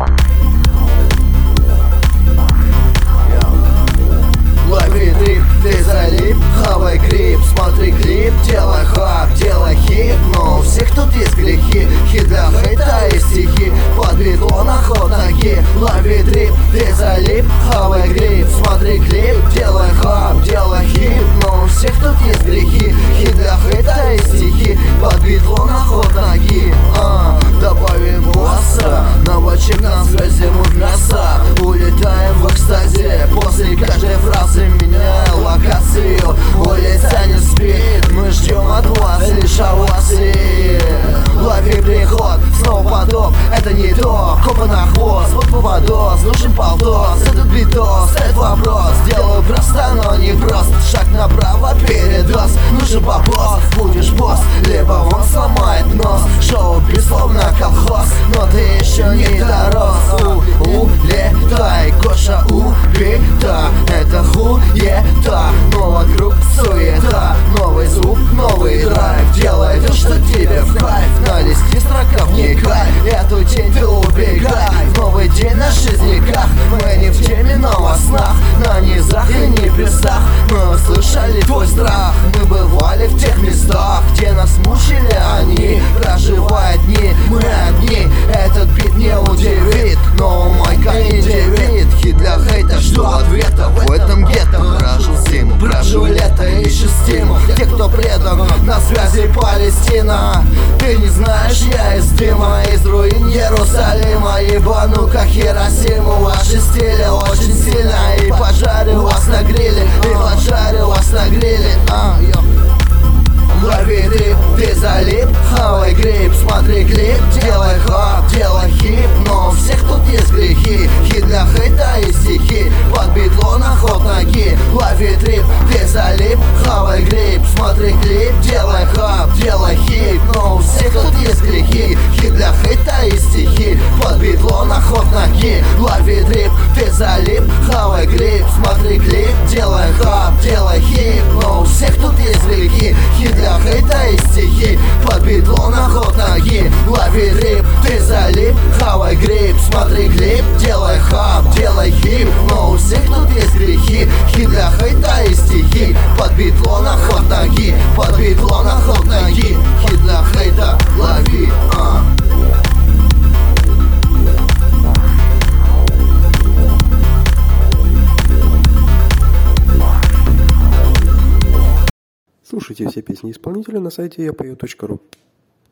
Лови дрип, ты залип, хавай гриб, смотри клип, делай хап, делай хит. Но у всех тут есть грехи, хит для хейта и стихи, под битло на ход ноги. Лови дрип, ты залип, хавай гриб, смотри клип, делай хап, делай хит. Но у всех тут есть грехи, хит для хейта и стихи, под битло на ход ноги. Добавим босса, наводчик на связи мудроса. Улетаем в экстазе, после каждой фразы меняя локацию. Улица не спит, мы ждем от вас лишь овации. Лови приход, снова потоп, это не то. Копа на хвост, вот поводос, нужен полтос. Этот битос, этот вопрос, делаю просто, но не прост. Шаг направо, передос, нужен бабос. Будешь босс, либо он сломает нос. Шоу безусловно колхоз, но ты еще не дорос. Улетай, Гоша, убита, это хуета. Но вокруг суета, новый звук, новый драйв. Делай то, что тебе в кайф, на листе строка вникай. Эту тень ты убегай, в новый день на жизняках. Мы не в теме, но во снах, на низах и небесах. Мы услышали твой страх, мы бывали в тех местах, где нас мучили они, проживая дни, мы одни. Этот бит не удивит, но майка не девит. Хит для хейта, жду ответа в этом гетто. Прожил зиму, прожил лето, ищу стимул. Те, кто предан, на связи Палестина. Ты не знаешь, я из дыма, из руин Иерусалима. Ебану как Хиросиму, ваши стили очень сильно. И пожарю вас на гриле, и поджарю вас на гриле. Лови дрип, ты залип, хавай гриб, смотри клип, делай хап, делай хип. Но у всех тут есть грехи, хит для хейта и стихи, под битло на ход ноги. Лови дрип, ты залип, хавай гриб, смотри клип, делай хап, делай хип. Но у всех тут есть грехи, хит для хейта и стихи, под битло на ход ноги. Лови дрип, ты залип, хавай гриб, смотри клип, делай хап, делай хип. Но у всех тут есть грехи, хит для хейта и стихи, под битло на ход ноги. Лови дрип, ты залип, хавай гриб, смотри клип, делай хап, делай хип. Но у всех тут есть грехи, хит для хейта и стихи, под битло на ход ноги, под битло на ход ноги. Хит для хейта, лови, Слушайте все песни исполнителя на сайте yapою.ru.